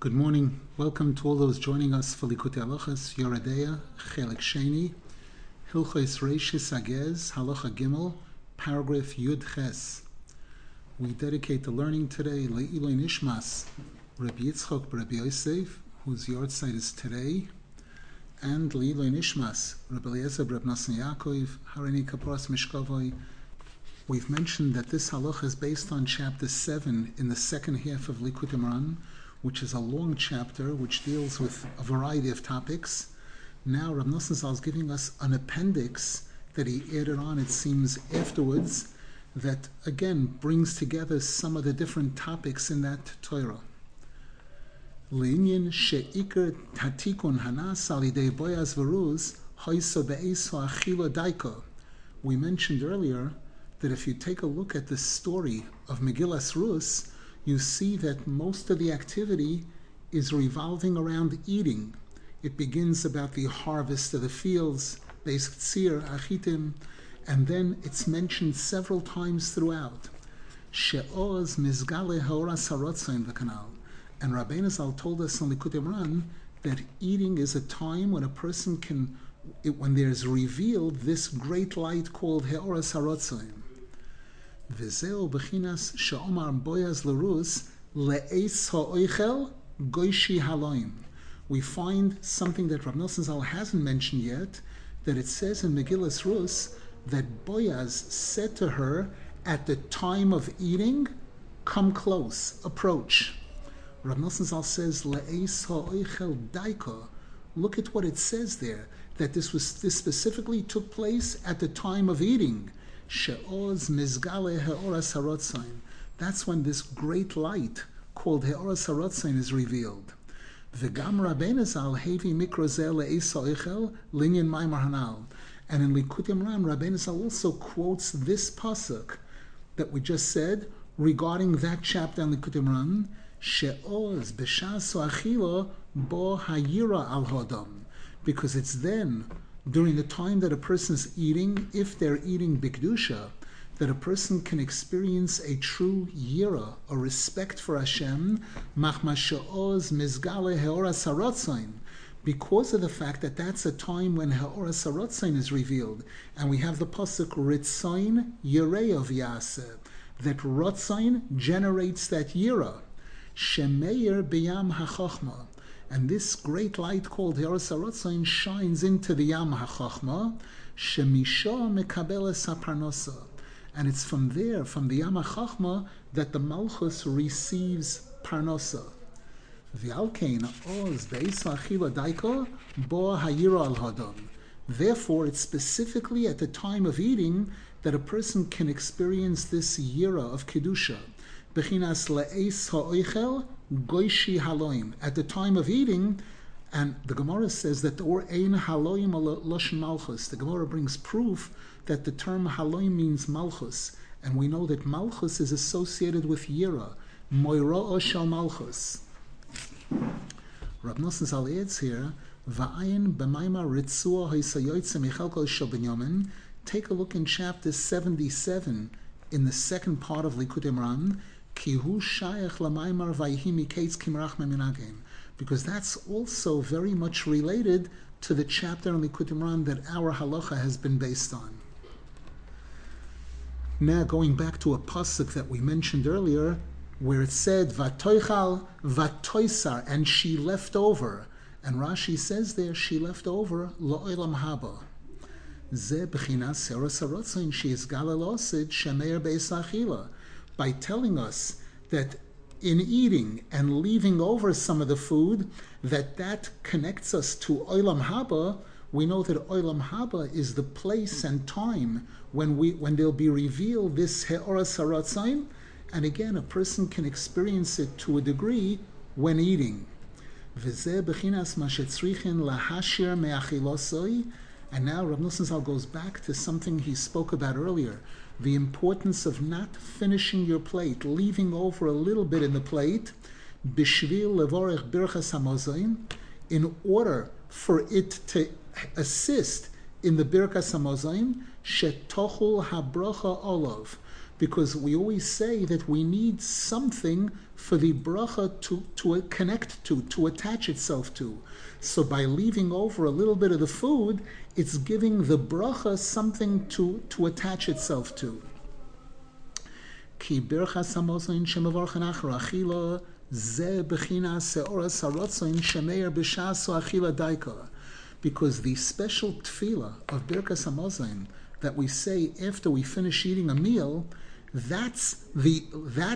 Good morning. Welcome to all those joining us for Likutei Halachos, Yoredeya, Chelik Sheni, Hilchos Reishis Agez, Halacha Gimel, paragraph Yud Ches. We dedicate the learning today Le'iloi Nishmas, Rabbi Yitzchok Rabbi Yosef, whose yahrzeit is today, and Le'iloi Nishmas, Rabbi Eliezer Rabbi Nosson Yaakov, Harini Kaparas Mishkavoi. We've mentioned that this halacha is based on chapter 7 in the second half of Likutei Moharan, which is a long chapter which deals with a variety of topics. Now Rav Nosson Zal is giving us an appendix that he added on, it seems, afterwards, that again brings together some of the different topics in that Torah. Le'inyan she'ikar tatikun hanas alidei boyaz v'ruz hoyso be'eso achilo daiko. We mentioned earlier that if you take a look at the story of Megillas Rus, you see that most of the activity is revolving around eating. It begins about the harvest of the fields, Beis Tzir, Achitim, and then it's mentioned several times throughout. She'oz mizgale ha'oras ha'rotzain v'kanal. And Rabbeinu Zal told us in Likutei Moharan that eating is a time when a person can, when there's revealed this great light called ha'oras ha'rotzain. V'zeo b'chinas she'omar boyaz l'rus le'eis ha'oichel goishi haloim. We find something that Rav Nosson Zal hasn't mentioned yet, that it says in Megillas Rus that Boaz said to her at the time of eating, come close, approach. Rav Nosson Zal says le'eis ha'oichel daiko. Look at what it says there, that this specifically took place at the time of eating. She'oz mizgale ha'oras ha'rotzain. That's when this great light called ha'oras ha'rotzain is revealed. V'gam Rabbeinu Zal hevi mikro zeh le'eis ha'oichel linyan maimar hanal. And in Likutei Moharan, Rabbeinu Zal also quotes this pasuk that we just said regarding that chapter in Likutei Moharan. She'oz b'shas ha'achila bo hayira al hodam. Because it's then, during the time that a person's eating, if they're eating bikdusha, that a person can experience a true yira, a respect for Hashem, machma she'oz mizgale ha'oras ha'rotzain, because of the fact that that's a time when ha'oras ha'rotzain is revealed, and we have the pasuk ritzain yireov yaseh, that rotzain generates that yira, shemeir b'yam ha'chochma. And this great light called ha'oras ha'rotzain shines into the Yam HaChochma, shemisha mekabeles haparnosa. And it's from there, from the Yam HaChochma, that the Malchus receives parnosa. V'alkein oz be'is ha'achila daiko bo ha'yira al hadam. Therefore, it's specifically at the time of eating that a person can experience this yira of kedusha. Bechinas le'eis ha'oichel goishi haloim. At the time of eating, and the Gemara says that or ein haloim loshen malchus. The Gemara brings proof that the term haloim means malchus, and we know that malchus is associated with yira, moiro shel malchus. Rav Nosson Zal adds here, va'ayin b'maima ritzua ha'yisayoytze michalkol shel binyamin. Take a look in chapter 77 in the second part of Likutei Moharan. Because that's also very much related to the chapter in Likutei Moharan that our halacha has been based on. Now going back to a pasuk that we mentioned earlier, where it said vatoichal vatoisar, and she left over, and Rashi says there she left over lo'olam haba. Ze b'chinas ha'oras ha'rotzain she'is galalosid shemeir beis ha'achila. By telling us that in eating and leaving over some of the food, that connects us to Olam Haba. We know that Olam Haba is the place and time when they'll be revealed this Ha'oras Ha'rotzain, and again a person can experience it to a degree when eating. V'zeh b'chinas ma shetzrichin lahashir me'achilosoi. And now Rav Nosson Zal goes back to something he spoke about earlier, the importance of not finishing your plate, leaving over a little bit in the plate, bishvil levorech birchas hamazon, in order for it to assist in the birchas hamazon, shetochul habracha olav, because we always say that we need something for the bracha to connect to attach itself to. So by leaving over a little bit of the food, it's giving the bracha something to attach itself to. Ki birchas hamazon shemavarchan achar achila ze bechinas seoras harotzoin shemeir b'shas achila daika. Because the special tefillah of birchas hamazon that we say after we finish eating a meal, that's the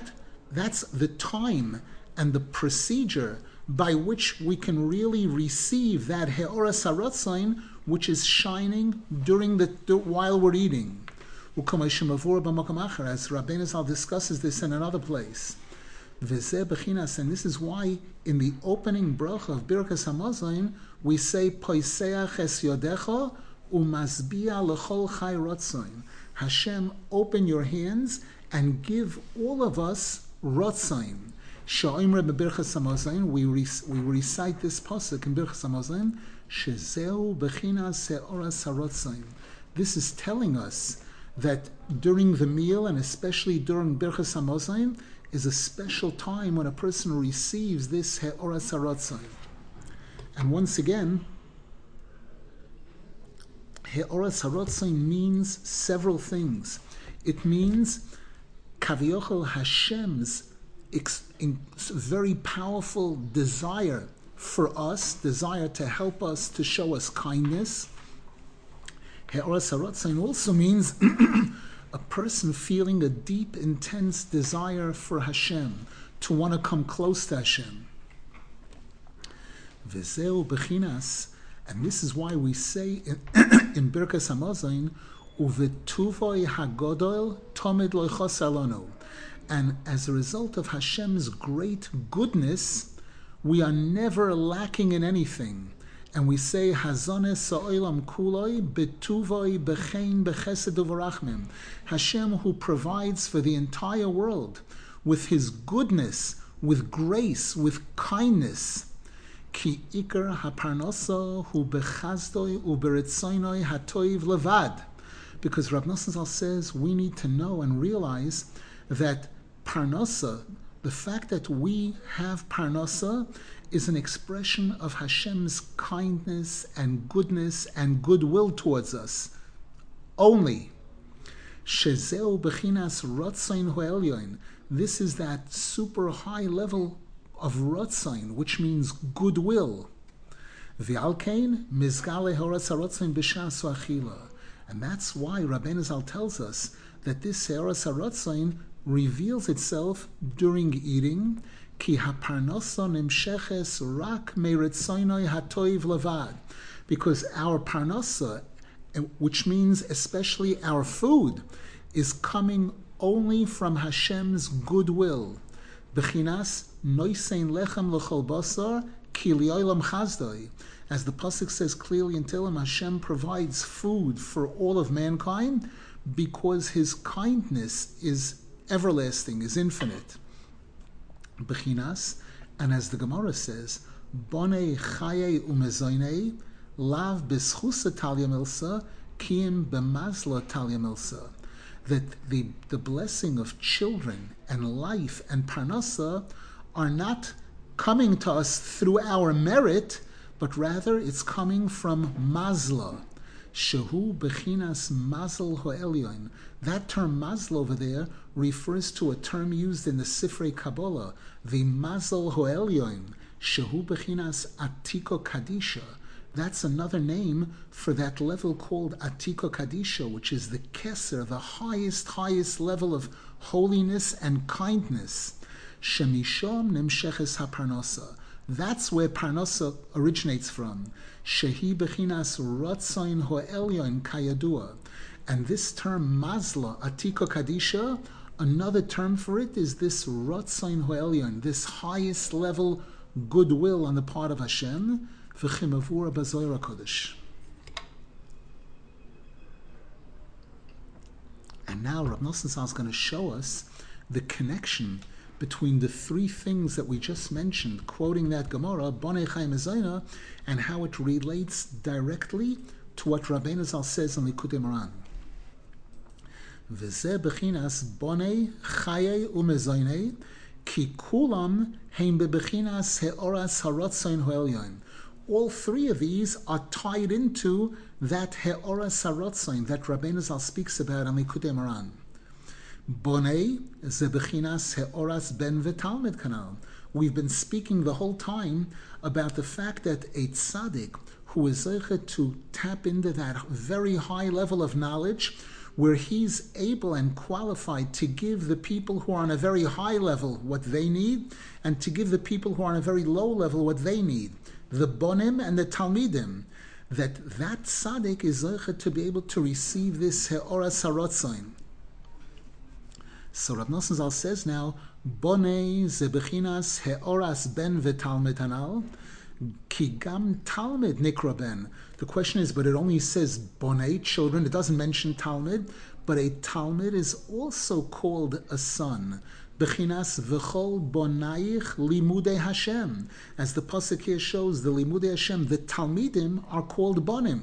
time and the procedure by which we can really receive that heoras harotzoin, which is shining during while we're eating. As Rabbeinu Zal discusses this in another place. And this is why in the opening bracha of Birkas Hamazon we say Poiseach es yodecha umasbia lechol chai rotzoin. Hashem, open your hands and give all of us rotzoin. Sha'imre b'Birkas Hamazon, we recite this pasuk in Birkas Hamazon. Shezeu bechinas se'oras harotzoin. This is telling us that during the meal, and especially during Birchas Hamazon, is a special time when a person receives this He'oras HaRotzoin. And once again, He'oras HaRotzoin means several things. It means Kaviochel Hashem's very powerful desire for us, desire to help us, to show us kindness. He'oras HaRotzoin also means a person feeling a deep, intense desire for Hashem, to want to come close to Hashem. V'zeu bechinas, and this is why we say in Birkas Hamazon, uvetuvoi hagodol tomid lo chosar lanu. And as a result of Hashem's great goodness, we are never lacking in anything. And we say, Hazones sa'olam kuloi betuvoi bechein bechesed u'varachmim. Hashem, who provides for the entire world with His goodness, with grace, with kindness. Ki ikar haparnosa hu bechazdoi u'beritzoinoi hatoiv levad. Because Rav Nosson Zal says we need to know and realize that parnosa, the fact that we have parnosa, is an expression of Hashem's kindness and goodness and goodwill towards us. Only. Shezeu bechinas rotzain ho'elyon. This is that super high level of rotzain, which means goodwill. V'alkein mizgale horas harotzain b'shas achila. And that's why Rabbeinu Zal tells us that this horas harotzain reveals itself during eating. Ki haparnosa nimsheches rak meritzoinoi hatoiv levad, because our parnosa, which means especially our food, is coming only from Hashem's goodwill. Bechinas noisein lechem lechol basar ki liolam chazdoi. As the pasuk says clearly in Tehillim, Hashem provides food for all of mankind because His kindness is everlasting, is infinite. Bechinas, and as the Gemara says, Bonei chaye umezoinei lav b'schusa talya milsa kiim b'mazla talya milsa. That the blessing of children and life and parnasa are not coming to us through our merit, but rather it's coming from mazla. Shehu bechinas mazal ho'elyon. That term mazal over there refers to a term used in the Sifrei Kabbalah, the mazal ho'elyon. Shehu bechinas atiko kadisha. That's another name for that level called atiko kadisha, which is the keser, the highest level of holiness and kindness. Shemishom nimsheches haparnosa. That's where parnosa originates from. Shehi bechinas rotzain ho'elyon kayadua. And this term mazla, atiko kadisha, another term for it is this rotzain ho'elyon, this highest level goodwill on the part of Hashem, v'chimavura b'zohar HaKodesh. And now Rav Nosson Zal is going to show us the connection between the three things that we just mentioned, quoting that Gemara, Bonei Chai Mezayna, and how it relates directly to what Rabbeinu Zal says in Likutei Moharan. V'zeh bechinas bonei chaye umezoynei ki kulam heim bebechinas heoras harotzain hoelyon. All three of these are tied into that heoras harotzain that Rabbeinu Zal speaks about in Likutei Moharan. Bonei ze bechinas heoras ben v'talmid kanal. We've been speaking the whole time about the fact that a tzaddik who is zeicha to tap into that very high level of knowledge, where he's able and qualified to give the people who are on a very high level what they need, and to give the people who are on a very low level what they need, the bonim and the talmidim, that tzaddik is zeicha to be able to receive this heoras harotzain. So Rav Nosson Zal says now, Bonei ze bechinas heoras ben v'talmid hanal, ki gam talmid nikra ben. The question is, but it only says bonei, children. It doesn't mention talmid, but a talmid is also called a son. Bechinas v'chol bonaich limudei Hashem. As the pasuk here shows, the limudei Hashem, the talmidim are called bonim.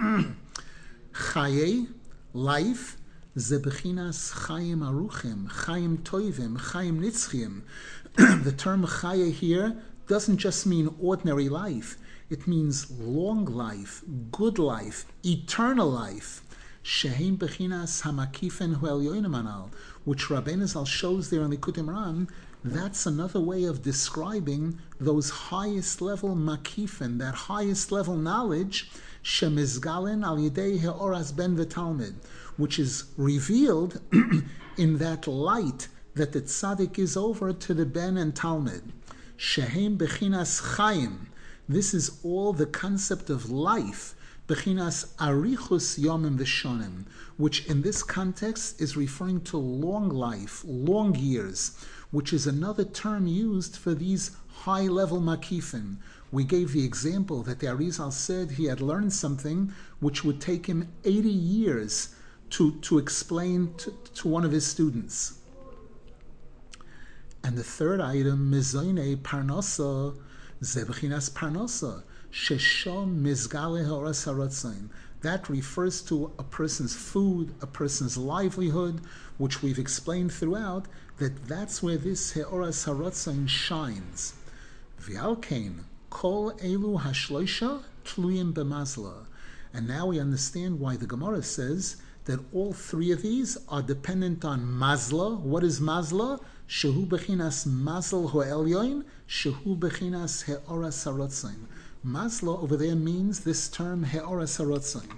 Chaye, life. Ze bechinas chayim aruchim, chayim toivim, chayim nitzchim. The term chaya here doesn't just mean ordinary life. It means long life, good life, eternal life. Shehem bechinas hamakifen huelyonim anal, which Rabbeinu Zal shows there in Likutei Moharan. That's another way of describing those highest level makifen, that highest level knowledge, shemizgalen al yidei heoras ben v'talmid, which is revealed in that light that the tzaddik is over to the ben and talmid. Shehem bechinas chayim. This is all the concept of life. Bechinas arichus yomim v'shonim, which in this context is referring to long life, long years, which is another term used for these high-level makifin. We gave the example that the Arizal said he had learned something which would take him 80 years to explain to one of his students. And the third item, Mizoine Parnasa, Zebechinas Parnasa, Sheshom Mizgale Horas Harotzain. That refers to a person's food, a person's livelihood, which we've explained throughout, that's where this Heoras Harotzain shines. V'alkein, Kol Elu Hashloisha Tluyim B'mazla. And now we understand why the Gemara says that all three of these are dependent on mazla. What is mazla? Shehu bechinas mazal ho'elyoin, shehu bechinas heoras harotzain. Mazla over there means this term heoras harotzain.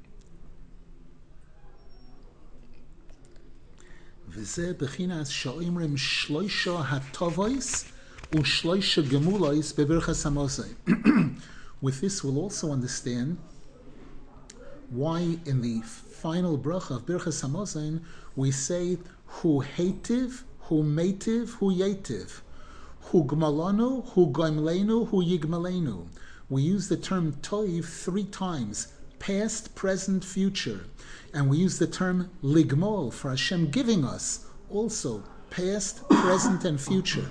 V'zeh bechinas sha'imrim shloisha hatovois u'shloisha gemulois bebirchas hamosei. With this, we'll also understand why in the final bracha of Birchas Hamazon we say Hu Heitiv, Hu Meitiv, Hu Yetiv, Hu Gmalanu, Hu Goimlenu, Hu Yigmalenu. We use the term Toiv 3 times, past, present, future. And we use the term Ligmol for Hashem giving us, also past, present, and future.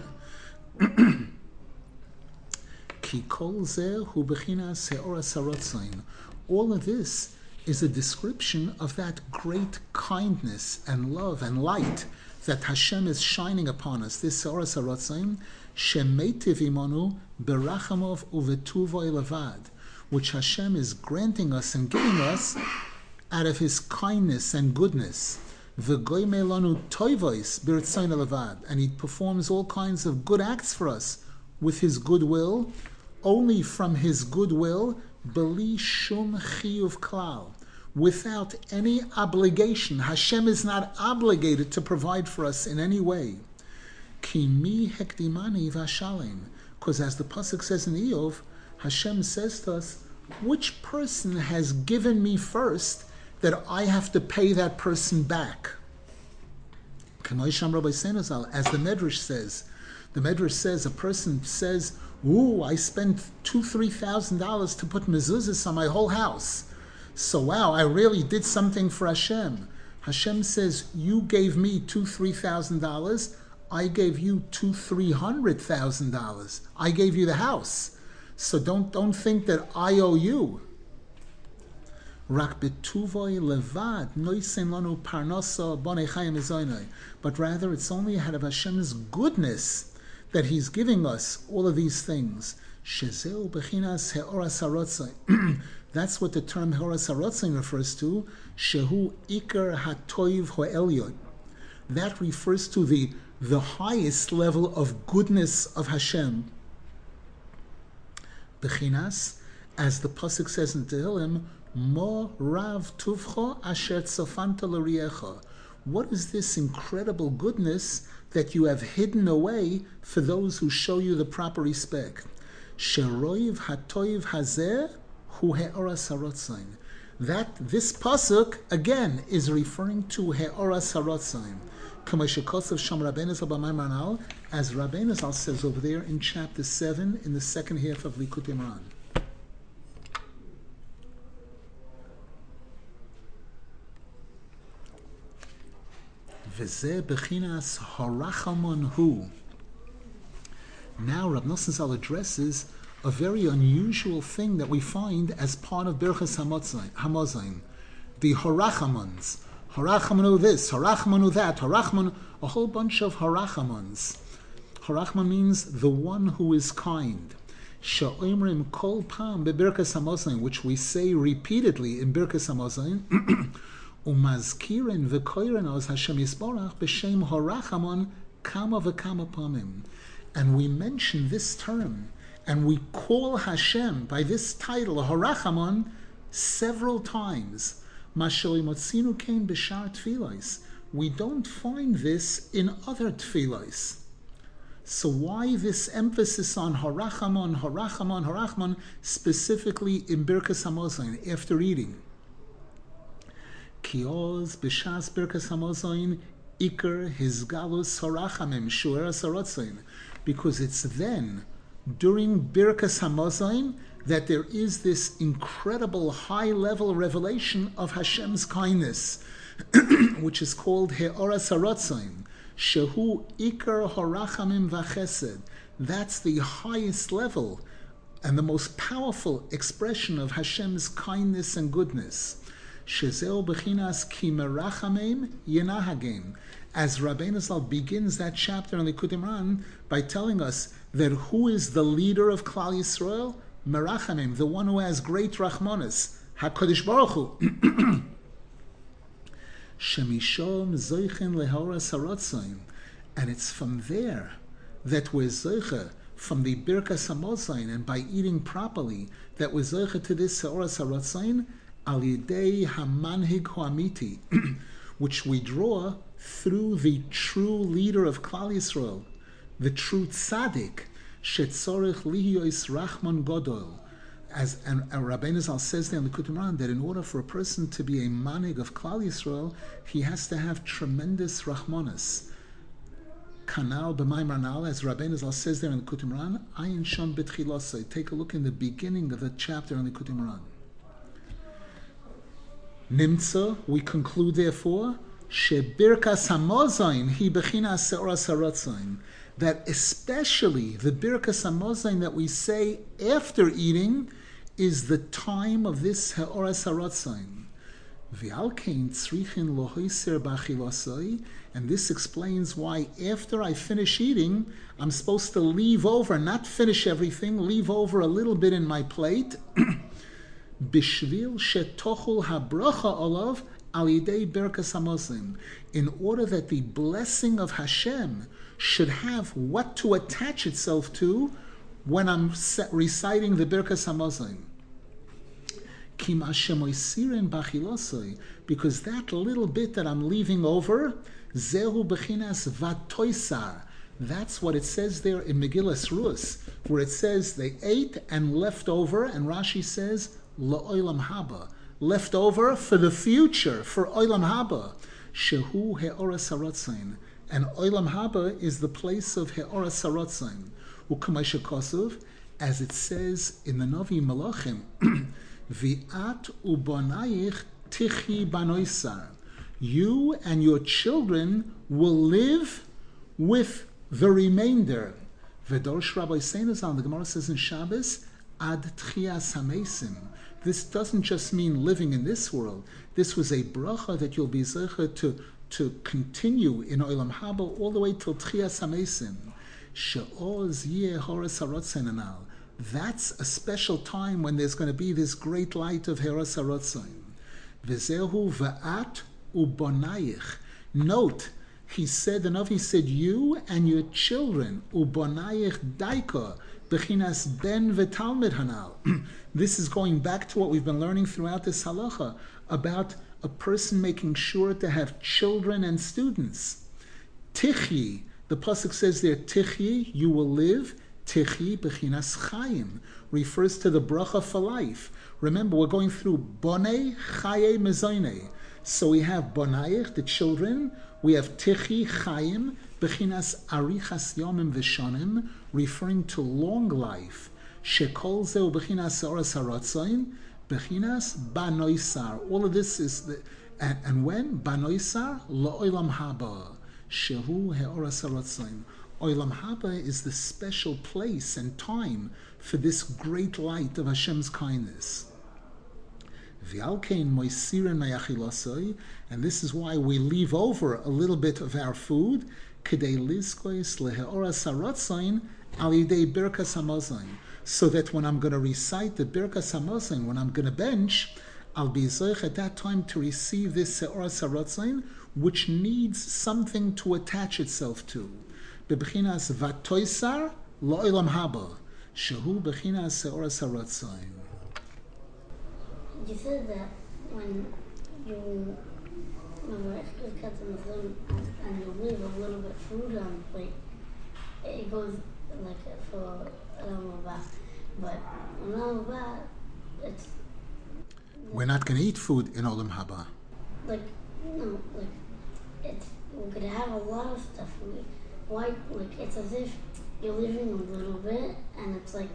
Ki kol zeh hu bechinas heoras harotzain. All of this is a description of that great kindness and love and light that Hashem is shining upon us. This Heoras Harotzain, Shemeitiv imanu berachamov uvetuvo elavad, which Hashem is granting us and giving us out of His kindness and goodness. V'goyme lanu toivois b'ritzayin elavad, and He performs all kinds of good acts for us with His goodwill, only from His goodwill, beli shum chiyuv klal, without any obligation. Hashem is not obligated to provide for us in any way. Ki mi hekdimani v'ashalim, because as the pasuk says in Eov, Hashem says to us, which person has given me first that I have to pay that person back? As the Medrash says, a person says, ooh, I spent $2,000-$3,000 to put mezuzahs on my whole house. So wow, I really did something for Hashem. Hashem says, you gave me $2,000-$3,000. I gave you $200,000-$300,000. I gave you the house. So don't think that I owe you. Rak betuvoy levad noisen lanu parnasa bonei chayim ezoinai. But rather, it's only out of Hashem's goodness that He's giving us all of these things. Shezeu bechinas heoras harotzai. That's what the term heoras harotzai refers to. Shehu ikar hatoiv ho'elyon. That refers to the highest level of goodness of Hashem. Bechinas, as the pasuk says in Tehillim, Mo rav tuvcho asher tzofanta l'riecha. What is this incredible goodness that you have hidden away for those who show you the proper respect? Sheroiv hatoiv hazeh hu he'oras harotzain. That this pasuk again is referring to he'oras harotzain. As Rabbeinu Zal says over there in chapter 7 in the second half of Likutei Moharan. V'zeh bechinas harachamon hu. Now Rab Nosson Zal addresses a very unusual thing that we find as part of Birchas Hamazon, the harachamons. Harachmanu this, harachmanu that, harachman, a whole bunch of harachamans. Harachman means the one who is kind. Sha'omrim kol pam bebirkas hamazon, which we say repeatedly in Birkas Hamazon. Umazkirin v'koirin oz Hashem Yisborach b'shem harachamon kama v'kama pamim. And we mention this term, and we call Hashem by this title, harachamon, several times. We don't find this in other tefillos. So why this emphasis on harachamon, harachamon, harachman, specifically in Birkas Hamazon after eating? Kioz b'shas Birkas Hamazon iker hizgalus harachamim shueras harotzain, because it's then during Birkas Hamazon that there is this incredible high-level revelation of Hashem's kindness, which is called He'oras HaRotzaim, Shehu Ikar Harachamim V'Chesed. That's the highest level and the most powerful expression of Hashem's kindness and goodness. Shezeu Bechinas Ki Merachamim Yenahagim. As Rabbeinu Zal begins that chapter in Likutei Moharan by telling us that who is the leader of Klal Yisrael? Merachamim, the one who has great rachmanis, HaKadosh Baruch Hu. Shemishom zoichen lehoras harotzaim, and it's from there that we're zoiche, from the Birkas Hamazon, and by eating properly, that we're zoiche to this heoras harotzaim al yidei hamanhig hoamiti, which we draw through the true leader of Klal Yisrael, the true tzaddik. Shetzorich lihios rachman godol, as and Rabbeinu Zal says there in the Likutei Moharan that in order for a person to be a manig of Klal Yisrael, he has to have tremendous rachmanis. Kanal b'maimar nal, as Rabbeinu Zal says there in the Likutei Moharan, ayin sham b'tchilosai. Take a look in the beginning of the chapter in the Likutei Moharan. Nimtza, we conclude therefore, shebirkas hamazon hi bechinas seoras harotzain, that especially the Birkas Hamazon that we say after eating is the time of this Heoras HaRotzain. V'alkein tzrichin lo hoiser b'achilosai, and this explains why after I finish eating, I'm supposed to leave over, not finish everything, leave over a little bit in my plate. Bishvil shetochul habracha olav al yidei Birkas Hamazon, in order that the blessing of Hashem should have what to attach itself to when I'm reciting the Birkas Hamazon. Because that little bit that I'm leaving over, zehu bechinas vatoisar. That's what it says there in Megillas Rus, where it says they ate and left over, and Rashi says la'olam haba, left over for the future, for olam haba. Shehu he'oras harotzain. And Olam Haba is the place of Heoras HaRotzaim. U'kamasha Kosov, as it says in the Novi Malachim, V'at u'bonayich tichi banoisar. You and your children will live with the remainder. V'dorsh Rabbi Seinazal, the Gemara says in Shabbos, ad tchias hamesim. This doesn't just mean living in this world. This was a bracha that you'll be zecher to continue in Olam Haba all the way till tchias hamesim. She'oz yeh horas harotzen anal. That's a special time when there's going to be this great light of horas harotzen. V'zehu va'at ubonayich. Note, the Navi said, you and your children, ubonayich daika, bechinas ben v'talmid hanal. This is going back to what we've been learning throughout this halacha about a person making sure to have children and students. Tichyi, the pasuk says there, tichyi, you will live. Tichyi bechinas chayim refers to the bracha for life. Remember, we're going through bonei chaye mezonei. So we have bonayich, the children. We have tichi chayim, bechinas arichas yomim v'shonim, referring to long life. Shekol zeu bechinas oras haratzain, bechinas banoisar. All of this is and when banoisar lo'olam haba, shehu he'oras haratzain. Olam haba is the special place and time for this great light of Hashem's kindness. And this is why we leave over a little bit of our food, so that when I'm going to recite the Birkas Hamazon, when I'm going to bench, I'll be zoich at that time to receive this Se'oras HaRatzain, which needs something to attach itself to. Bebechinas vatoisar lo'olam haba, shehu bechinas Se'oras HaRatzain. You said that when we're cut in the food and you leave a little bit of food on the plate, it goes like for Olam Haba. But Olam Haba, it's... We're not going to eat food in Olam Haba. We're going to have a lot of stuff. It's as if you're leaving a little bit and it's like...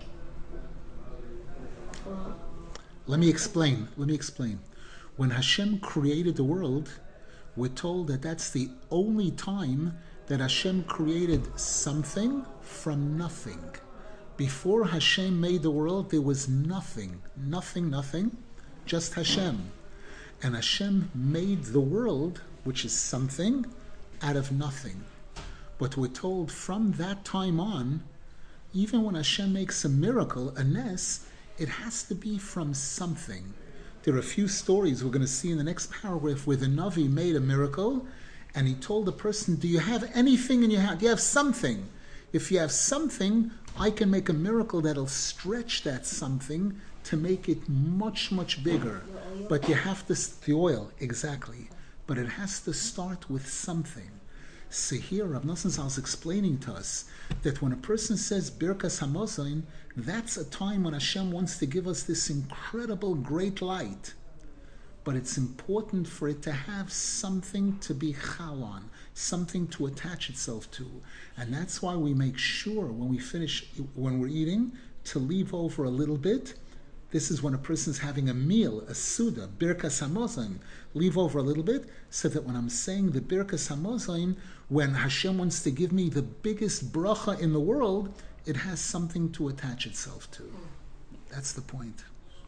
Let me explain. When Hashem created the world, we're told that that's the only time that Hashem created something from nothing. Before Hashem made the world, there was nothing, just Hashem. And Hashem made the world, which is something, out of nothing. But we're told from that time on, even when Hashem makes a miracle, a nes, it has to be from something. There are a few stories we're going to see in the next paragraph where the Navi made a miracle and he told the person, do you have anything in your hand? Do you have something? If you have something, I can make a miracle that'll stretch that something to make it much, much bigger. But you have to, the oil, exactly. But it has to start with something. So here, Rav Nosson Zal is explaining to us that when a person says Birkas Hamazon, that's a time when Hashem wants to give us this incredible great light. But it's important for it to have something to be chal on, something to attach itself to. And that's why we make sure when we're eating, to leave over a little bit. This is when a person's having a meal, a suda, Birkas Hamazon, leave over a little bit, so that when I'm saying the Birkas Hamazon, when Hashem wants to give me the biggest bracha in the world, it has something to attach itself to. That's the point.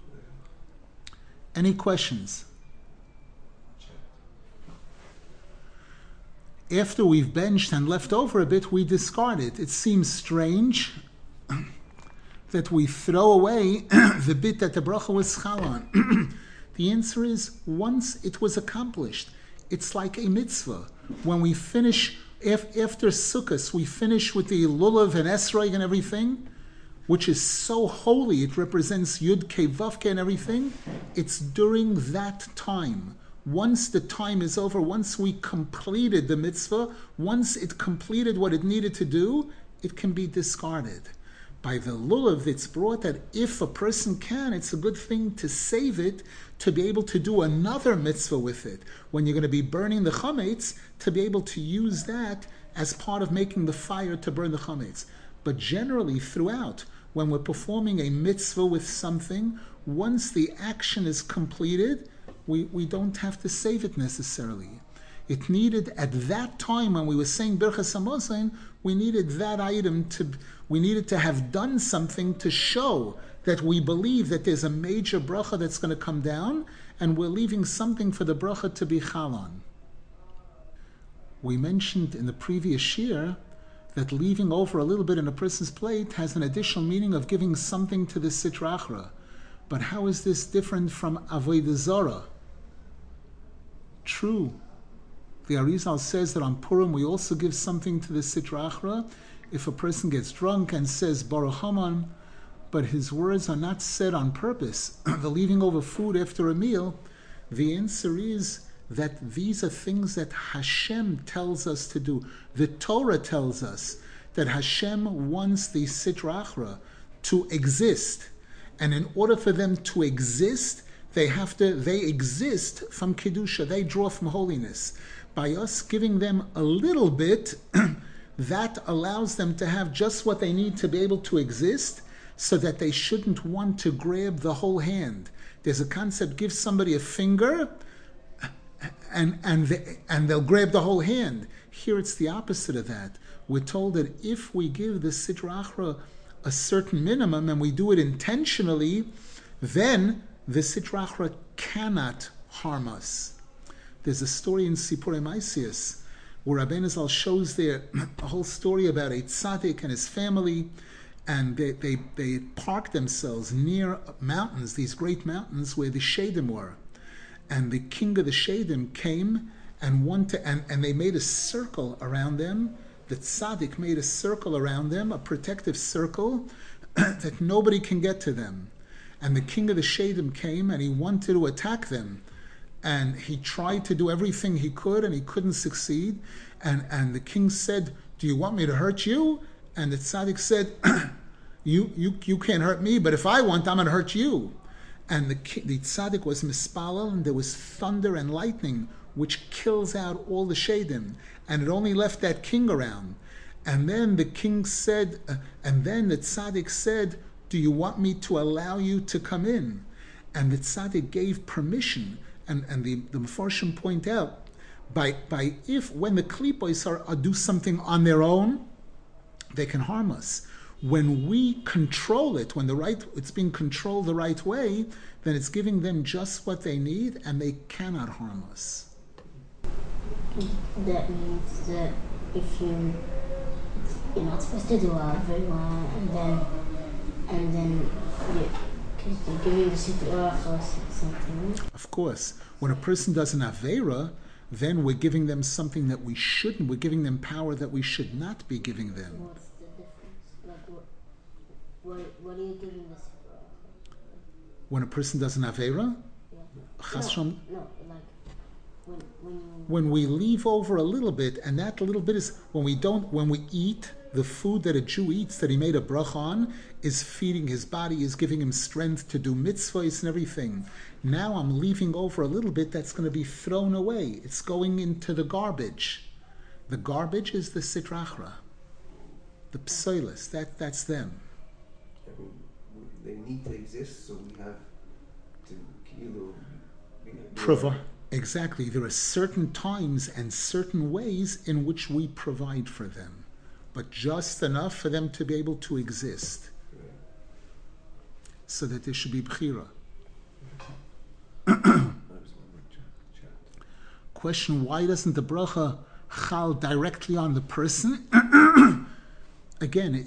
Any questions? After we've benched and left over a bit, we discard it. It seems strange that we throw away the bit that the bracha was chal on. The answer is, once it was accomplished, it's like a mitzvah. When we finish, after Sukkot, we finish with the lulav and esrog and everything, which is so holy, it represents Yud Kei Vav Kei and everything. It's during that time. Once the time is over, once we completed the mitzvah, once it completed what it needed to do, it can be discarded. By the lulav, it's brought that if a person can, it's a good thing to save it, to be able to do another mitzvah with it. When you're going to be burning the chametz, to be able to use that as part of making the fire to burn the chametz. But generally, throughout, when we're performing a mitzvah with something, once the action is completed, we don't have to save it necessarily. It needed at that time when we were saying Birchas Hamazon, we needed that item we needed to have done something to show that we believe that there's a major bracha that's going to come down, and we're leaving something for the bracha to be chal on. We mentioned in the previous year that leaving over a little bit in a person's plate has an additional meaning of giving something to the Sitra Achra. But how is this different from Avodah Zarah? True. The Arizal says that on Purim we also give something to the Sitra Achra. If a person gets drunk and says Baruch Haman, but his words are not said on purpose, the leaving over food after a meal, the answer is that these are things that Hashem tells us to do. The Torah tells us that Hashem wants the Sitra Achra to exist. And in order for them to exist, they exist from Kedusha. They draw from holiness. By us giving them a little bit, that allows them to have just what they need to be able to exist, so that they shouldn't want to grab the whole hand. There's a concept, give somebody a finger, and they'll grab the whole hand. Here it's the opposite of that. We're told that if we give the Sitra Achra a certain minimum and we do it intentionally, then the Sitra Achra cannot harm us. There's a story in Sipurei Maisius where Rabbeinu Zal shows there a whole story about a tzaddik and his family, and they parked themselves near mountains, these great mountains where the Shadim were. And the king of the Shadim came and they made a circle around them. The tzaddik made a circle around them, a protective circle, that nobody can get to them. And the king of the Shadim came and he wanted to attack them. And he tried to do everything he could and he couldn't succeed. And the king said, "Do you want me to hurt you?" And the tzaddik said, you can't hurt me, but if I want, I'm going to hurt you. And the tzaddik was mispalel, and there was thunder and lightning, which kills out all the shadim. And it only left that king around. And then the king said, and then the tzaddik said, "Do you want me to allow you to come in?" And the tzaddik gave permission. And the Mefarshim point out, when the klipos are do something on their own, they can harm us. When we control it, it's being controlled the right way, then it's giving them just what they need, and they cannot harm us. That means that if you're not supposed to do Avera, and then because you're giving the Sitra or something. Of course, when a person does an Avera, then we're giving them something that we shouldn't. We're giving them power that we should not be giving them. What's the difference? Like what are you giving the Sitra? When a person does an Avera? Yeah. No, like when we leave over a little bit, and that little bit is when we eat the food that a Jew eats that he made a bracha on, is feeding his body, is giving him strength to do mitzvahs and everything. Now I'm leaving over a little bit that's going to be thrown away. It's going into the garbage. The garbage is the Sitra Achra. The psoilis, that's them. I mean, they need to exist, so we have to provide. Exactly. There are certain times and certain ways in which we provide for them, but just enough for them to be able to exist, so that there should be bchira. Question: why doesn't the bracha chal directly on the person? Again,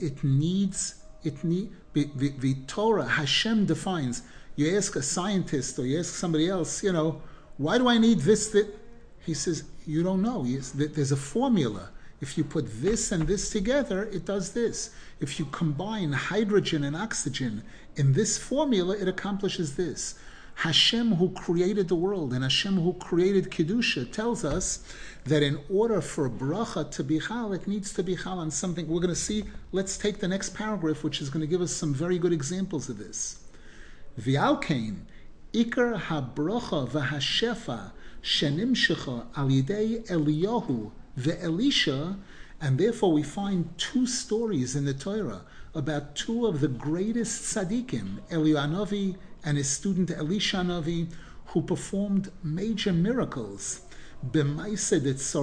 the Torah, Hashem defines. You ask a scientist or you ask somebody else, why do I need this? That he says, you don't know. There's a formula. If you put this and this together, it does this. If you combine hydrogen and oxygen in this formula, it accomplishes this. Hashem, who created the world, and Hashem, who created Kedusha, tells us that in order for bracha to be chal, it needs to be chal on something. We're going to see, let's take the next paragraph, which is going to give us some very good examples of this. V'alkein, Ikar ha-bracha v'ha-shefa shenimshecha al yidei Eliyahu ve'Elisha, and therefore we find two stories in the Torah about two of the greatest tzaddikim, Eliyahu Hanavi and his student Elisha Hanavi, who performed major miracles. B'maised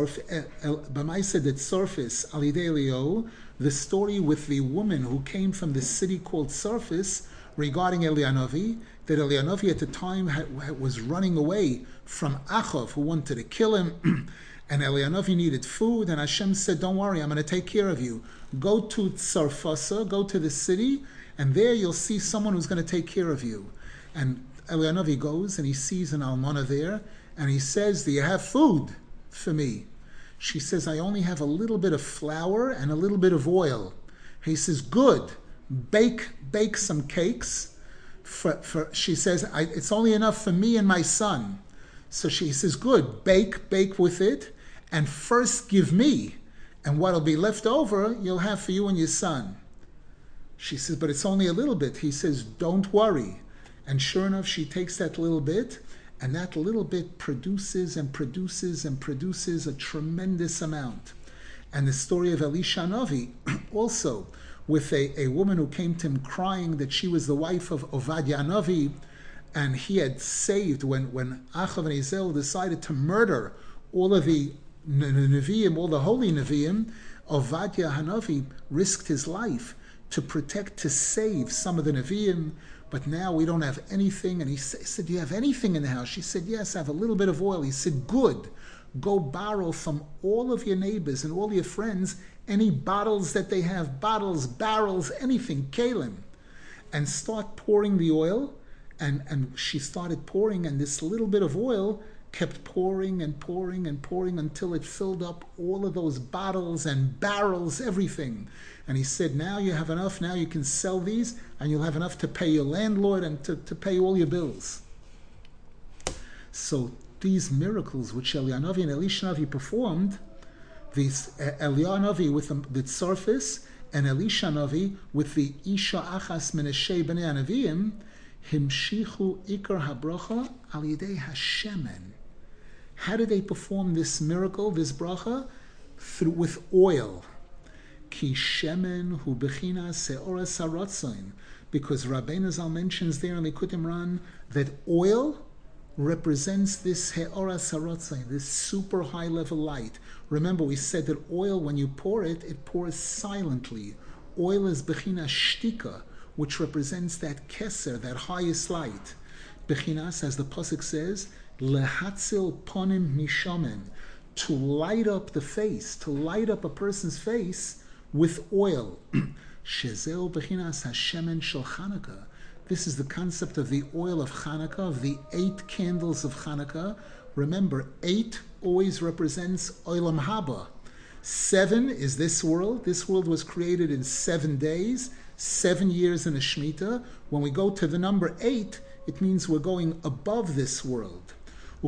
Sarfis Alidei Elio, the story with the woman who came from the city called Sarfis regarding Elianovi, that Elianovi at the time was running away from Achav, who wanted to kill him, and Elianovi needed food, and Hashem said, don't worry, I'm going to take care of you. Go to Sarfasa, go to the city, and there you'll see someone who's going to take care of you. And Elianovi goes, and he sees an almana there, and he says, do you have food for me? She says, I only have a little bit of flour and a little bit of oil. He says, good, bake some cakes. She says, it's only enough for me and my son. So she says, good, bake with it, and first give me, and what'll be left over, you'll have for you and your son. She says, but it's only a little bit. He says, don't worry. And sure enough, she takes that little bit, and that little bit produces and produces and produces a tremendous amount. And the story of Elisha Novi, also, with a woman who came to him crying that she was the wife of Ovadia Novi, and he had saved, when Achav and Hazael decided to murder all of the Nevi'im, all the holy Nevi'im, Ovadia Hanavi risked his life to save some of the Nevi'im, but now we don't have anything. And he said, do you have anything in the house? She said, yes, I have a little bit of oil. He said, good. Go borrow from all of your neighbors and all your friends any bottles that they have, bottles, barrels, anything, kalim, and start pouring the oil. And she started pouring, and this little bit of oil kept pouring and pouring and pouring until it filled up all of those bottles and barrels, everything. And he said, now you have enough, now you can sell these, and you'll have enough to pay your landlord and to pay all your bills. So these miracles which Elianovi and Elisha Novi performed, these Elianovi with the Tzarfis and Elisha Novi with the Isha Achas Meneshei Bnei Anavim, Himshichu Ikar HaBracha Al Yidei HaShemen. How did they perform this miracle, this bracha? With oil. Ki shemen hu bechina se'ora saratzain. Because Rabbeinu Zal mentions there in Likutei Moharan that oil represents this he'ora saratzain, this super high level light. Remember, we said that oil, when you pour it, it pours silently. Oil is bechina shtika, which represents that keser, that highest light. Bechinas, as the pasuk says, lehatzil ponim mishamen, to light up the face, to light up a person's face with oil. Shezeu bechinas hashemen shel Chanukah. This is the concept of the oil of Chanukah, of the 8 candles of Chanukah. Remember, 8 always represents Olam Haba. 7 is this world. This world was created in 7 days, 7 years in a Shemitah. When we go to the number 8, it means we're going above this world. As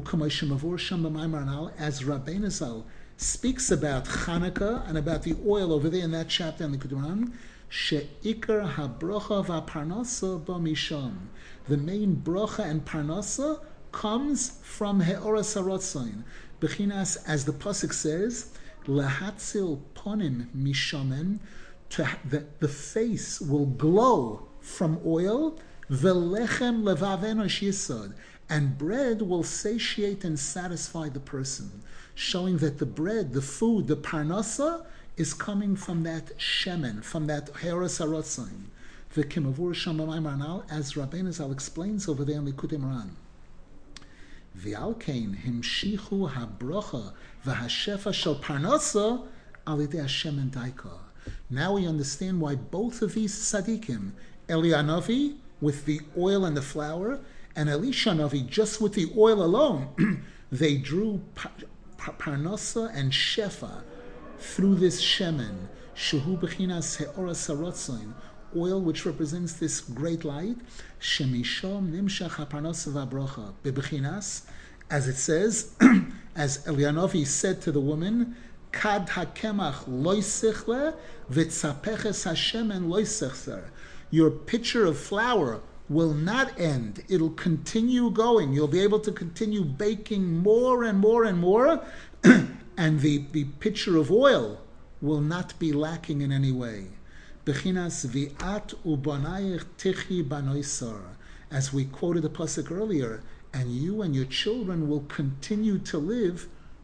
Rabbeinu Zal speaks about Chanukah and about the oil over there in that chapter in the Likutei Moharan, she'ikar habracha v'parnasa b'misham. The main bracha and parnasa comes from he'ora saratzain. Bechinas, as the pasuk says, lehatzil ponim mishamen, the face will glow from oil, v'lechem levaven yisod, and bread will satiate and satisfy the person, showing that the bread, the food, the parnasa, is coming from that shemen, from that he'ora saratzain. V'kimavur sham b'maimar anal, as Rabbeinu Zal explains over there in Likutei Moharan. V'alkein himshichu habrocha v'hashefa shel parnasa al yidei hashemen daika. Now we understand why both of these tzaddikim, Elianovi with the oil and the flour, and Elisha Novi just with the oil alone, they drew parnasa and shefa through this shemen, shehu bechinas he'ora saratzain, oil which represents this great light, shemishom nimshach haparnasa v'abrocha, bebechinas, as it says, as Elianovi said to the woman, kad hakemach loisichle v'tzapeches hashemen loisechzer. Your pitcher of flour will not end. It'll continue going. You'll be able to continue baking more and more and more, and the pitcher of oil will not be lacking in any way. Bechinas vi'at ubanayich tichi banoisar. As we quoted the pasuk earlier, and you and your children will continue to live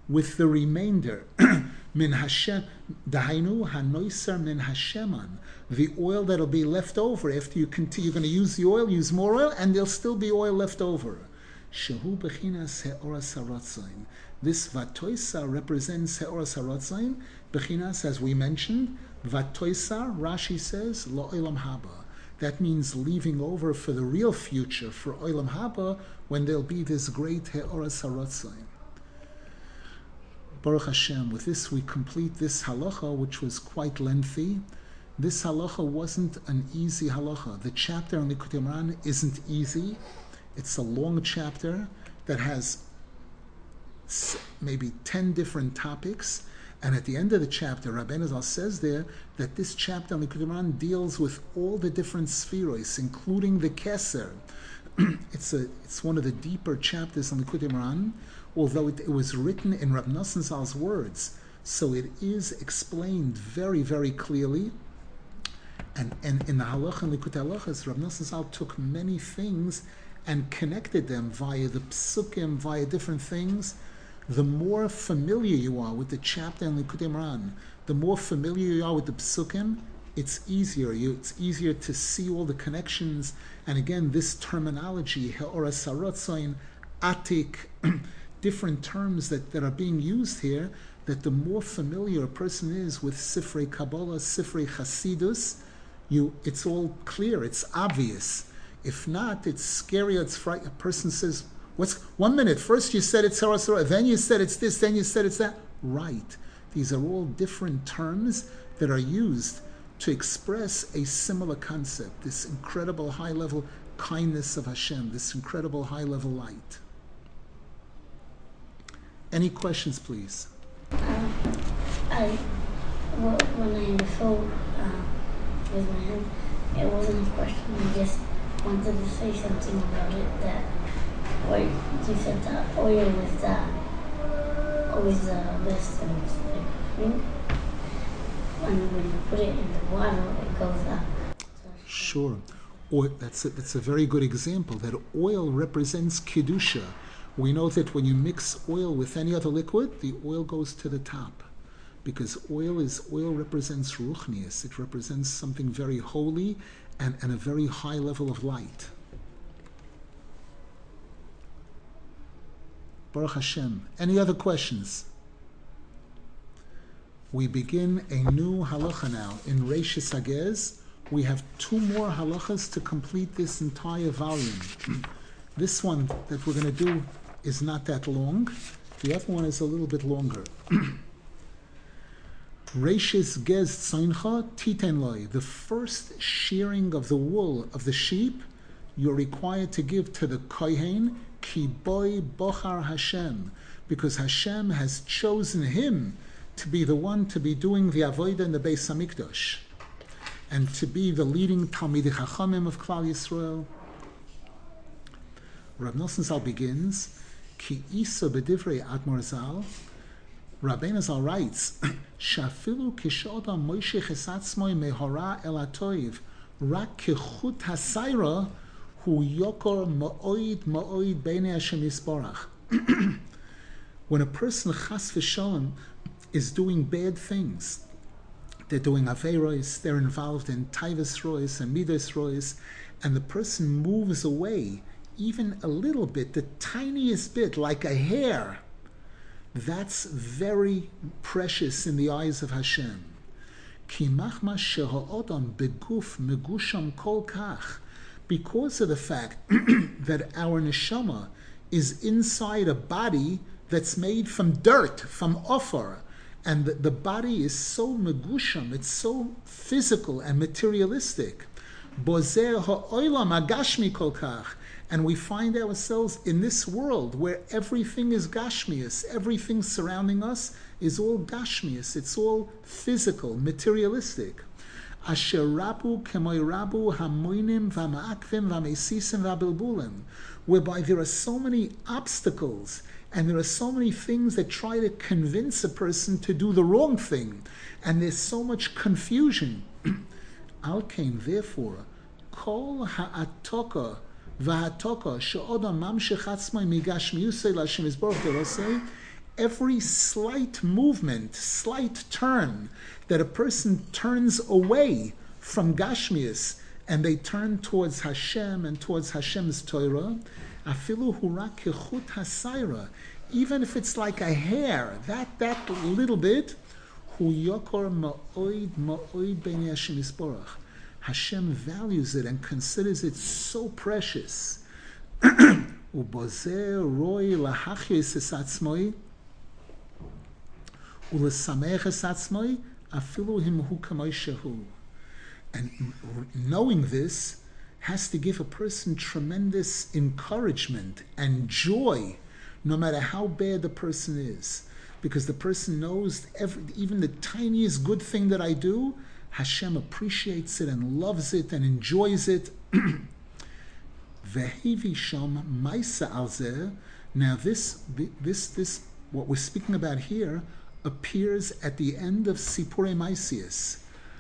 with the remainder. Min Hashem, dahainu hanoiser min Hasheman, the oil that'll be left over after you continue. You're going to use the oil, use more oil, and there'll still be oil left over. Shehu bechinas heoras haratzain. This vatoisa represents heoras haratzain. Bechinas, as we mentioned, vatoisa. Rashi says lo olam haba. That means leaving over for the real future, for olam haba, when there'll be this great heoras haratzain. Baruch Hashem. With this, we complete this halacha, which was quite lengthy. This halacha wasn't an easy halacha. The chapter on Likutei Moharan isn't easy. It's a long chapter that has maybe 10 different topics. And at the end of the chapter, Rabbeinu Zal says there that this chapter on Likutei Moharan deals with all the different spheros, including the Keser. It's one of the deeper chapters on Likutei Moharan, although it was written in Rab Nosson Zal's words, so it is explained very, very clearly. And in the Halacha and Likutei Halachas, Rab Nosson Zal took many things and connected them via the psukim, via different things. The more familiar you are with the chapter in Likutei Moharan, the more familiar you are with the psukim, it's easier. It's easier to see all the connections. And again, this terminology, heoras haratzain, atik, different terms that are being used here, that the more familiar a person is with Sifrei Kabbalah, Sifrei Chasidus, it's all clear, it's obvious. If not, it's scary, it's frightening. A person says, "What's 1 minute? First you said it's Sarasara, then you said it's this, then you said it's that." Right. These are all different terms that are used to express a similar concept, this incredible high-level kindness of Hashem, this incredible high-level light. Any questions, please? When I filled with my hand, it wasn't a question. I just wanted to say something about it. That you said that oil is always the best thing. And when you put it in the water, it goes up. Sure. That's a very good example. That oil represents Kedusha. We know that when you mix oil with any other liquid, the oil goes to the top. Because oil represents Ruchnius. It represents something very holy and a very high level of light. Baruch Hashem. Any other questions? We begin a new halacha now. In Reishis Hagez, we have 2 more halachas to complete this entire volume. This one that we're going to do is not that long. The other one is a little bit longer. Reishis Gez Tzaincha Titen Loi. The first shearing of the wool of the sheep, you're required to give to the Kohen, Ki Boi Bochar Hashem, because Hashem has chosen him to be the one to be doing the avodah in the Beis Hamikdash, and to be the leading Talmidei Chachamim of Klal Yisrael. Rab Nosson Zal begins, Ki Isa B'divrei Admor Zal. Rabbeinu Zal writes, Shafilu kishodam Moshe chesatzmoi mehora el atoiv, rak kechut hasayra hu yokor ma'oid b'nei Hashem Yisborach. When a person chas v'shalom is doing bad things, they're doing aveiros, they're involved in taivas rois and midos rois, and the person moves away even a little bit, the tiniest bit, like a hair, that's very precious in the eyes of Hashem. Because of the fact that our neshama is inside a body that's made from dirt, from offer, and the body is so megusham, it's so physical and materialistic. And we find ourselves in this world where everything is gashmius, everything surrounding us is all gashmius, it's all physical, materialistic. Asher rabu kemoy rabu hamoinim v'ma'akvim v'meisisim v'abilbulim, whereby there are so many obstacles and there are so many things that try to convince a person to do the wrong thing, and there's so much confusion. Alkein, therefore, kol ha'atoka v'hatoka she'odam mamshech atzmai migashmiusei l'Hashem Yisborach derosei, every slight movement, slight turn that a person turns away from Gashmias and they turn towards Hashem and towards Hashem's Torah, afilu hurak kechut hasayra, even if it's like a hair, that little bit, hu yokor ma'oid b'nei Hashem yisborach. Hashem values it and considers it so precious. Ubozeh roi lahachyos es atzmoi ulesamech es atzmoi afilu himhu kamoi shehu. And knowing this has to give a person tremendous encouragement and joy, no matter how bad the person is. Because the person knows even the tiniest good thing that I do, Hashem appreciates it and loves it and enjoys it. Now this, what we're speaking about here, appears at the end of Sipurei Maisius.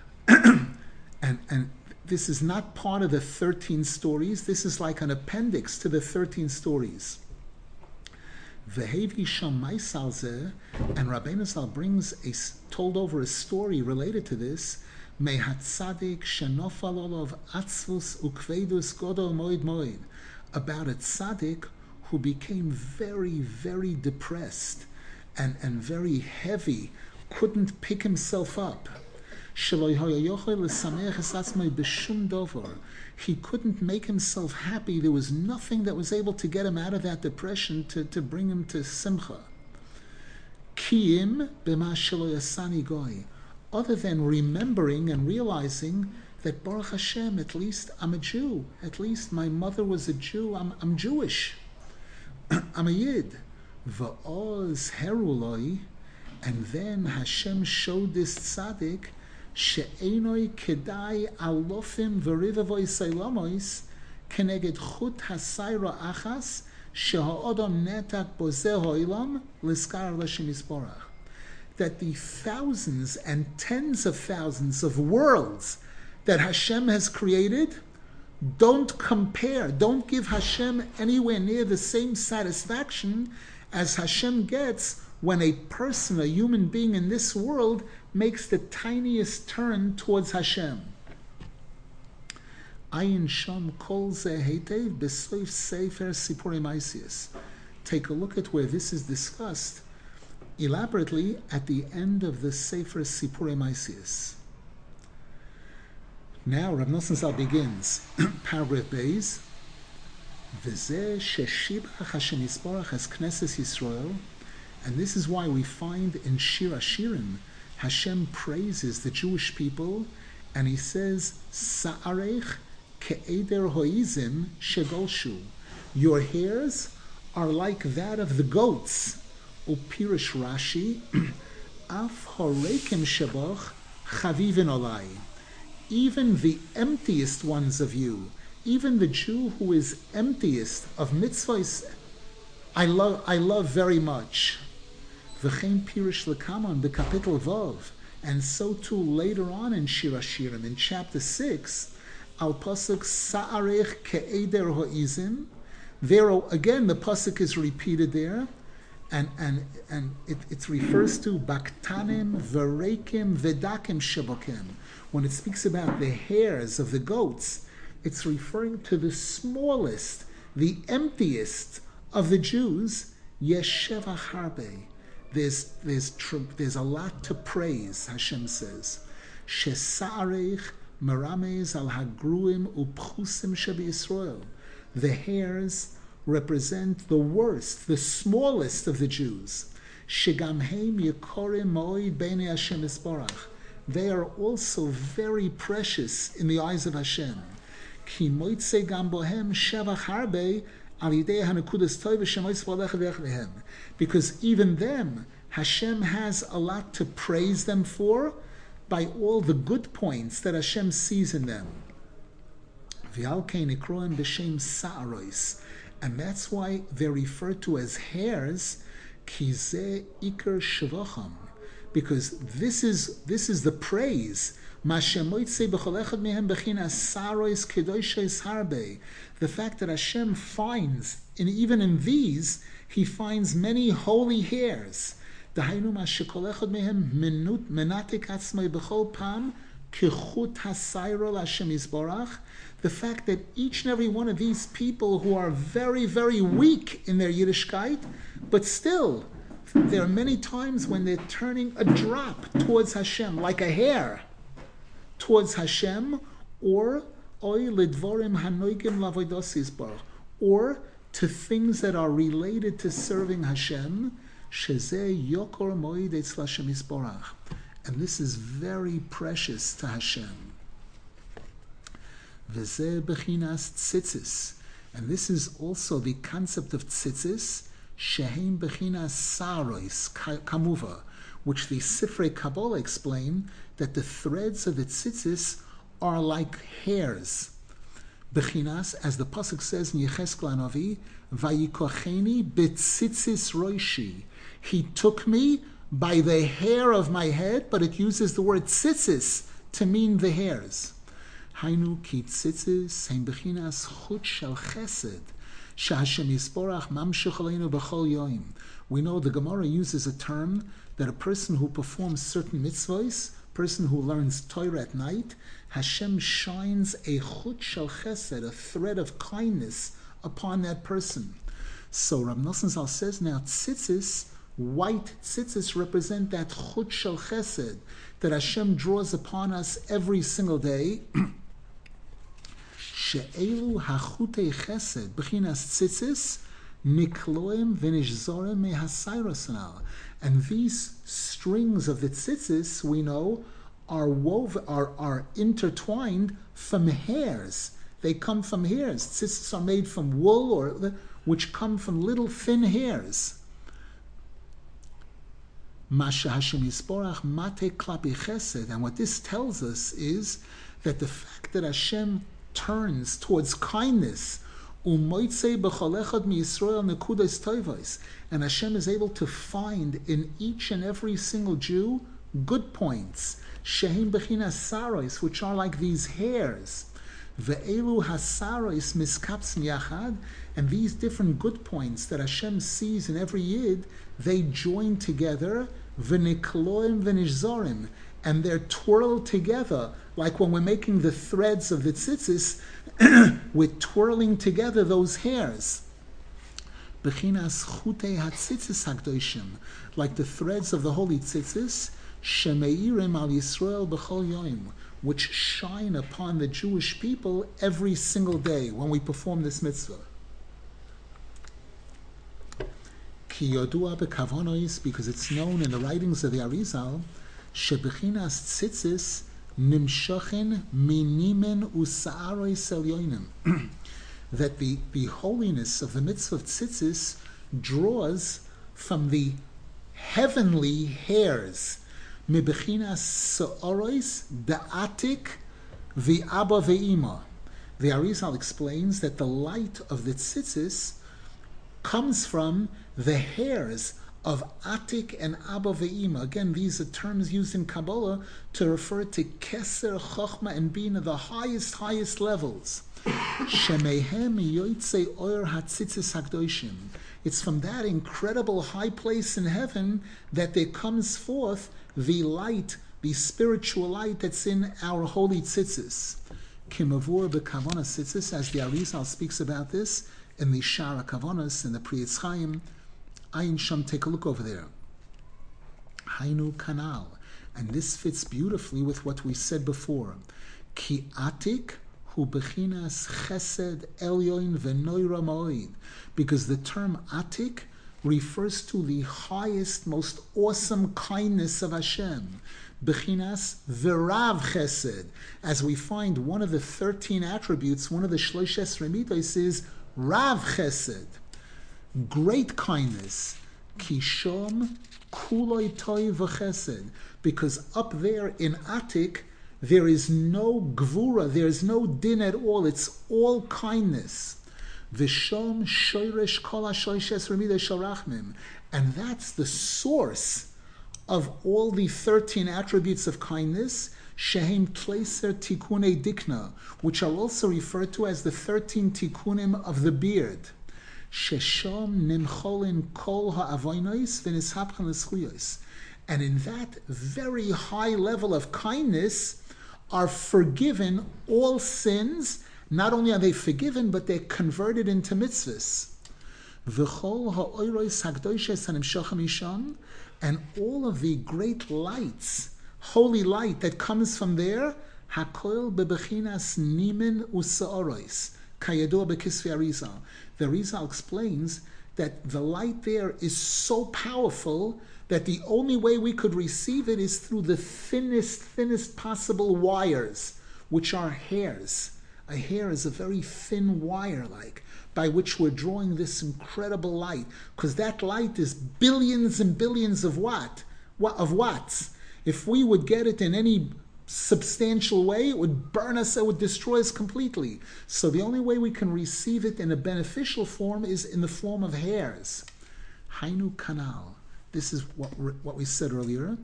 And this is not part of the 13 stories. This is like an appendix to the 13 stories. Vehevi Sham Maisalze, and Rabbeinu Zal told over a story related to this. Mehatzadik shenofal olav atzvus ukvedus godol moed moed, about a tzaddik who became very, very depressed and very heavy, couldn't pick himself up. He couldn't make himself happy. There was nothing that was able to get him out of that depression to bring him to simcha. Other than remembering and realizing that Baruch Hashem, at least I'm a Jew. At least my mother was a Jew. I'm Jewish. I'm a Yid. Va'oz heruloi, and then Hashem showed this tzaddik she'enoi kedai alofim v'rivavoi seilamois keneged chut hasayra achas sheha'odam netak bozeh ha'olam liskar l'shem yisborach. That the thousands and tens of thousands of worlds that Hashem has created don't compare, don't give Hashem anywhere near the same satisfaction as Hashem gets when a person, a human being in this world, makes the tiniest turn towards Hashem. Ayin Sham Kol Zeh Heitev B'Soif Sefer Sipurei Maisius. Take a look at where this is discussed elaborately at the end of the Sefer Sipurei Maisius. Now Rav Nosson Zal begins, paragraph Beis, V'zeh sheshibach Hashem Yisborach as Knesses Yisrael, and this is why we find in Shir Hashirim, Hashem praises the Jewish people, and he says, Sa'arech ke'eder hoizim shegolshu. Your hairs are like that of the goats. Upirish Rashi, Af horekim sheboch chavivin olai. Even the emptiest ones of you, even the Jew who is emptiest of mitzvahs, I love very much. V'chein pirish lekaman b'kapitel Vav, and so too later on in Shir Hashirim, in chapter 6, al pasuk Sa'arech ke'eder ho'izim. There again, the pasuk is repeated there, and it refers to baktanim v'reikim v'dakim shebokim. When it speaks about the hairs of the goats, it's referring to the smallest, the emptiest of the Jews. Yesheva harbe. There's a lot to praise. Hashem says, Shesa'arech merames al hagruim upchusim shebi Yisrael. The hairs represent the worst, the smallest of the Jews. Shegam heim yekorim moed b'nei Hashem Yisborach. They are also very precious in the eyes of Hashem. Ki moitze gam bohem shevach harbe al yidei hanukudas tov shemoitz v'olech v'echlehem. Because even them, Hashem has a lot to praise them for by all the good points that Hashem sees in them. V'al kein ikroim b'shem sa'arois. And that's why they're referred to as hairs, ki zeh iker shevacham. Because this is the praise The fact that Hashem finds, and even in these, He finds many holy hairs. The fact that each and every one of these people who are very, very weak in their Yiddishkeit, but still, there are many times when they're turning a drop towards Hashem, like a hair towards Hashem, or to things that are related to serving Hashem. And this is very precious to Hashem. And this is also the concept of tzitzis, shehem bechinas sarois kamuva, which the Sifrei Kabbalah explain that the threads of the tzitzis are like hairs. Bechinas, as the pasuk says in Yecheskel Hanavi, vayikocheni betzitzis roishi. He took me by the hair of my head, but it uses the word tzitzis to mean the hairs. Hainu ki tzitzis hem bechinas chut shel chesed sheHashem yisborach mamshich aleinu b'chol yoim. We know the Gemara uses a term that a person who performs certain mitzvahs, person who learns Torah at night, Hashem shines a chut shel chesed, a thread of kindness upon that person. So Rav Nosson Zal says now tzitzis, white tzitzis, represent that chut shel chesed that Hashem draws upon us every single day. She'elu hachutei chesed b'chinas tzitzis nikloim v'nishzorem mehasayrasanal. And these strings of the tzitzis, we know, are intertwined from hairs. They come from hairs. Tzitzis are made from wool, which come from little thin hairs. Masha Hashem Yisborach mate klapi chesed. And what this tells us is that the fact that Hashem turns towards kindness, and Hashem is able to find in each and every single Jew good points, shehem bechinas saros, which are like these hairs. Ve'elu hasaros miskapsim yachad, and these different good points that Hashem sees in every Yid, they join together, v'nikloim v'nishzorim, and they're twirled together, like when we're making the threads of the tzitzis, we're twirling together those hairs. Bechinas chutei hatzitzis hakdoshim, like the threads of the holy tzitzis, shemeirim al Yisrael b'chol yoim, which shine upon the Jewish people every single day when we perform this mitzvah. Ki yodua bekavonos, because it's known in the writings of the Arizal, shebechinas tzitzis nimshachin minimen usa'aroi selyonim, that the holiness of the mitzvah of tzitzis draws from the heavenly hairs. Mibechinas sa'arois da'atik v'abba ve'ima. The Arizal explains that the light of the tzitzis comes from the hairs of Atik and Abba Ve'ima. Again, these are terms used in Kabbalah to refer to Keser, Chochma, and Bina, the highest levels. Shemehem yoytze oyer hatzitzis hakdoshim. It's from that incredible high place in heaven that there comes forth the light, the spiritual light that's in our holy tzitzis. Kimavur b'kavona tzitzis, as the Arizal speaks about this in the Shara Kavonas, in the Pri Etz Chaim, Ayin Sham, take a look over there. Hainu Kanal. And this fits beautifully with what we said before. Ki Atik hu bechinas chesed elyoin v'noira ma'oid. Because the term Atik refers to the highest, most awesome kindness of Hashem. Bechinas v'rav chesed. As we find one of the 13 attributes, one of the Shloishes Remidos is Rav chesed. Great kindness, kishom kuloi toy v'chesed, because up there in Atik there is no gvura, there is no din at all. It's all kindness. V'shom shoyresh kol hashoyshes remida sharachmim, and that's the source of all the 13 attributes of kindness. shehem tleiser tikunei dikna, which are also referred to as the 13 tikunim of the beard. Shesham nimcholin kol ha'avonos v'nishapchan l'schuyos. And in that very high level of kindness are forgiven all sins. Not only are they forgiven, but they're converted into mitzvahs. V'chol ha'oros ha'kdoshes hanimshochem misham, and all of the great lights, holy light that comes from there, hakol bebechinas nimen u'sa'oros. The Arizal explains that the light there is so powerful that the only way we could receive it is through the thinnest possible wires, which are hairs. A hair is a very thin wire, by which we're drawing this incredible light, because that light is billions and billions of watts. If we would get it in any substantial way, it would burn us, it would destroy us completely. So the only way we can receive it in a beneficial form is in the form of hairs. Hainu kanal. This is what we said earlier.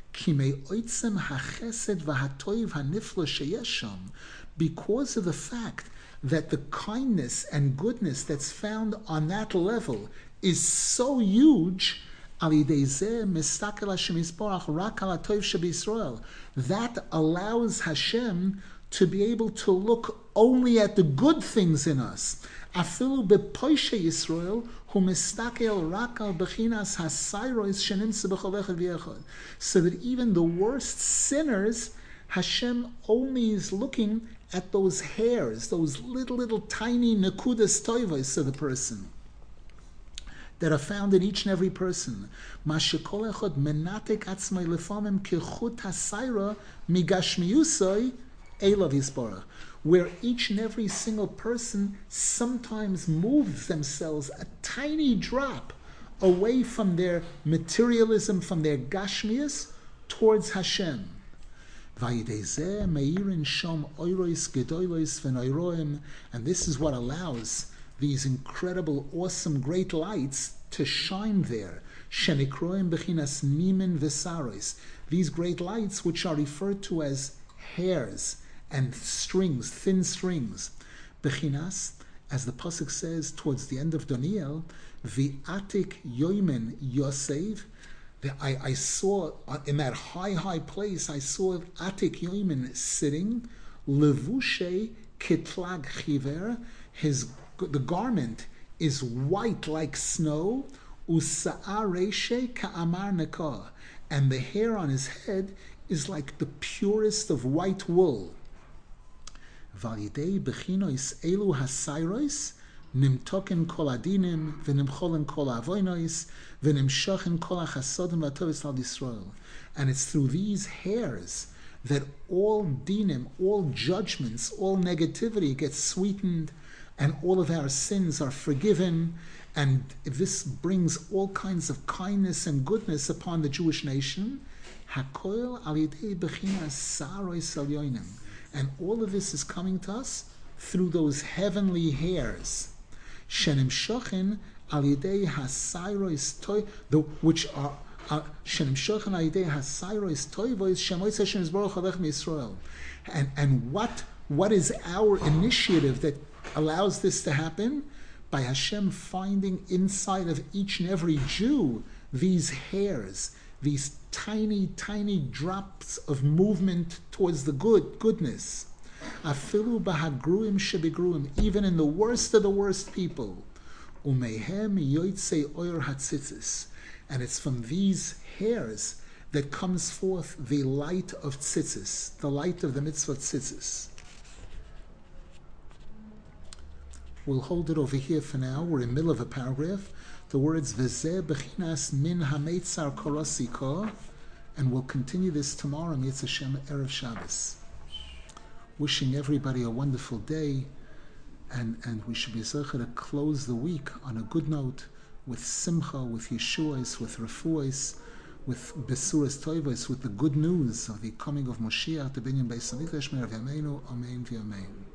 Because of the fact that the kindness and goodness that's found on that level is so huge, that allows Hashem to be able to look only at the good things in us. Afilu bepoishe Yisrael hu mistakel rak al bechinas hasayros shenimtze b'chol echad v'echad. So that even the worst sinners, Hashem only is looking at those hairs, those little tiny nekudas toivos of the person that are found in each and every person. Mashikol echad menatek atzmai lefamim kechut hasayra migashmiyusoi elav yisborach, where each and every single person sometimes moves themselves a tiny drop away from their materialism, from their gashmius, towards Hashem. And this is what allows these incredible, awesome, great lights to shine there. These great lights, which are referred to as hairs and strings, thin strings. Bechinas, as the pasuk says towards the end of Daniel, v'atik yoimen Yosef. I saw in that high place, I saw Atik Yoimin sitting, levushe kitlag chiver. The garment is white like snow, usa'areshe ka'amar nekah, and the hair on his head is like the purest of white wool. Validei bechinois elu hasayros nimtoken kol adinim v'nimcholen kol avoinos v'nimshochen kol hachasodim v'atovis al Yisrael. And it's through these hairs that all dinim, all judgments, all negativity gets sweetened, and all of our sins are forgiven, and this brings all kinds of kindness and goodness upon the Jewish nation. Hakol al yidei bechinas sa'aros elyonim. And all of this is coming to us through those heavenly hairs. Shenimshochen al yidei hasayros toy, which are Shenimshochen al yidei hasayros toyvos shemois Hashem yisborach alech miYisrael. And what is our initiative that allows this to happen? By Hashem finding inside of each and every Jew these hairs, these tiny drops of movement towards the goodness. Afilu bahagruim shebigruim, even in the worst of the worst people. Umehem yoytze oyer hatzitzis, and it's from these hairs that comes forth the light of tzitzis, the light of the mitzvah tzitzis. We'll hold it over here for now. We're in the middle of a paragraph. The words V'zeh bechinas min hametzar korosiko, and we'll continue this tomorrow, Mitzvah Hashem, Erev Shabbos. Wishing everybody a wonderful day, and we should be zeicher to close the week on a good note, with simcha, with yeshuas, with refuas, with besuras toivos, with the good news of the coming of Moshiach, the binyan Beis Hamikdash, Me'er V'yameinu, Amen V'yamein.